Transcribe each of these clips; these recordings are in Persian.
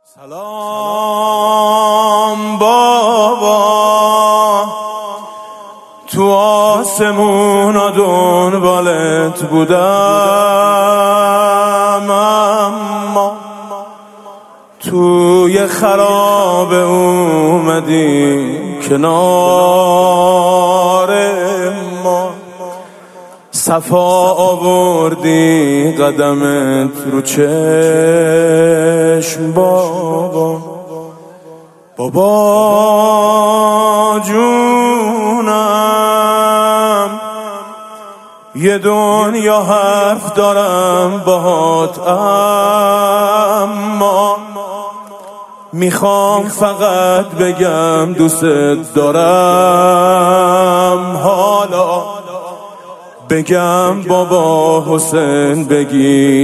سلام بابا، تو آسمونا دنبالت بودم، اما توی خرابه اومدی کنار ما، صفا آوردی قدمت رو چشم بابا جونم، یه دنیا حرف دارم باهات، اما میخوام فقط بگم دوست دارم. حالا بگم بابا حسین، بگی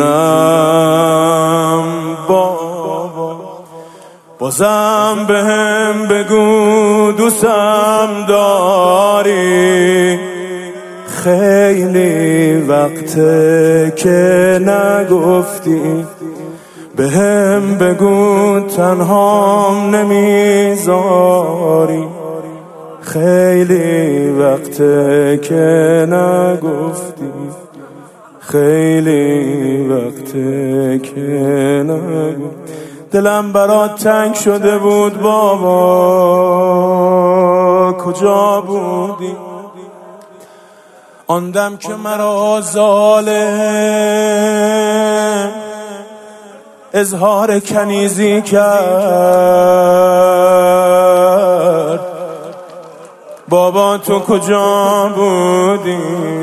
جونم بابا، بازم بهم بگو دوستم داری. خیلی وقته که نگفتی، بهم بگو تنهام نمیذاری. خیلی وقته که نگفتی، خیلی وقته که نگفتی. دلم برات تنگ شده بود بابا، کجا بودی آن دم که مرا ظالم اظهار کنیزی کرد؟ بابا تو کجا بودی؟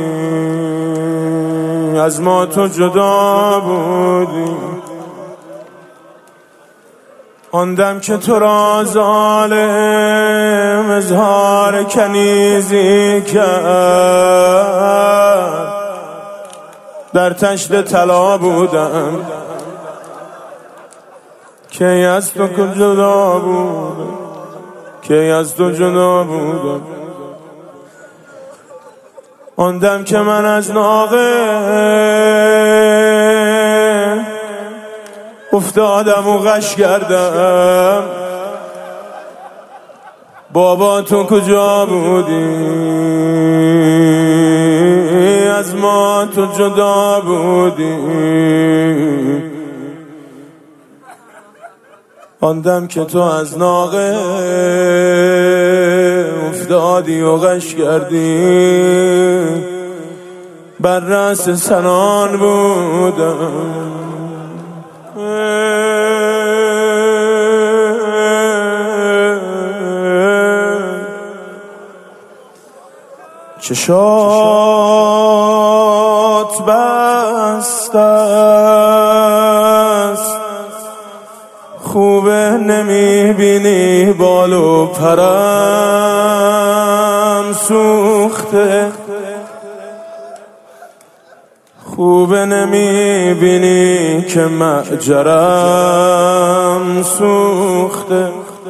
از ما تو جدا بودی. آن دم که تو را ظالم اظهار کنیزی کرد، در تشت طلا بودم که از تو جدا بودم، که از تو جدا بودم. آن دم که من از ناقه افتادم و غش کردم، بابا تو کجا بودی؟ از ما تو جدا بودی. آن دم که تو از ناقه افتادی و غش کردی، بر رأس سنان بودم. چشات بسته است، خوبه نمیبینی بال و پرم سوخته، خوبه نمیبینی که معجرم سوخته،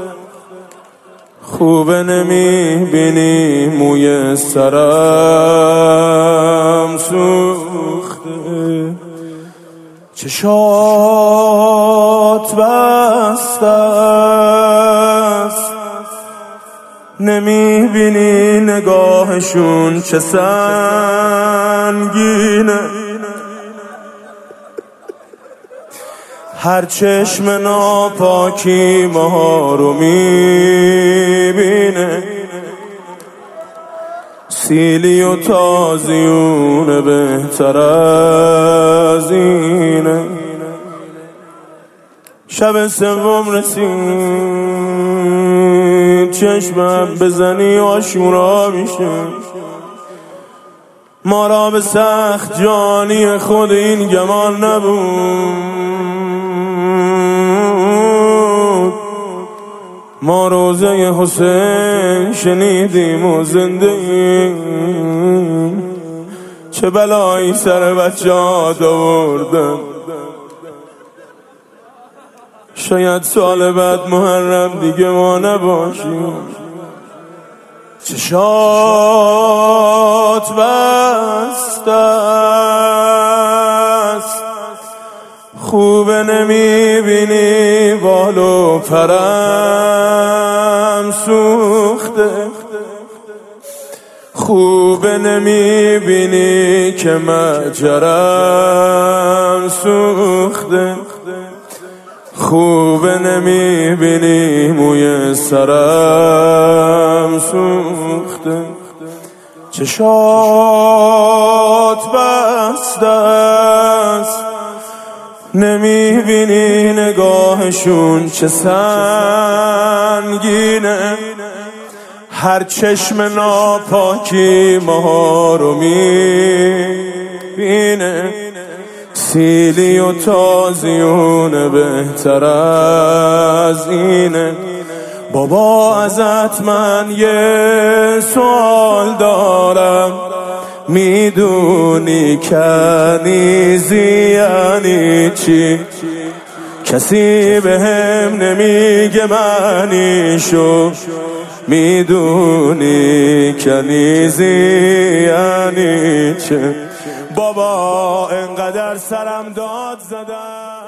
خوبه نمیبینی موی سرم سوخته. چشات بسته است، نمیبینی نگاهشون چه سنگینه. هر چشم ناپاکی ما رو میبینه، سیلی و تازیونه بهتر از اینه. شب سوم رسید، چشمم بزنی آشورا میشه. ما را به سخت جانی خود این گمان نبود، ما روزه حسین شنیدیم و زنده ایم. چه بلایی سر بچه ها آوردن، شاید سال بعد محرم دیگه ما نباشیم. چشات بسته است، خوبه نمیبینی بالو پرم سوخته، خوبه نمیبینی که مجرم سوخته، خوبه نمیبینی موی سرم سوخته، چشات بسته است نمیبینی نگاهشون چه سنگینه، هر چشم ناپاکی ما رو میبینه، سیلی و تازیونه بهتر از اینه. بابا ازت من یه سوال دارم، میدونی کنیزی یعنی چی؟ کسی به هم نمیگه معنیشو، میدونی کنیزی یعنی چه؟ بابا انقدر سرم داد زدم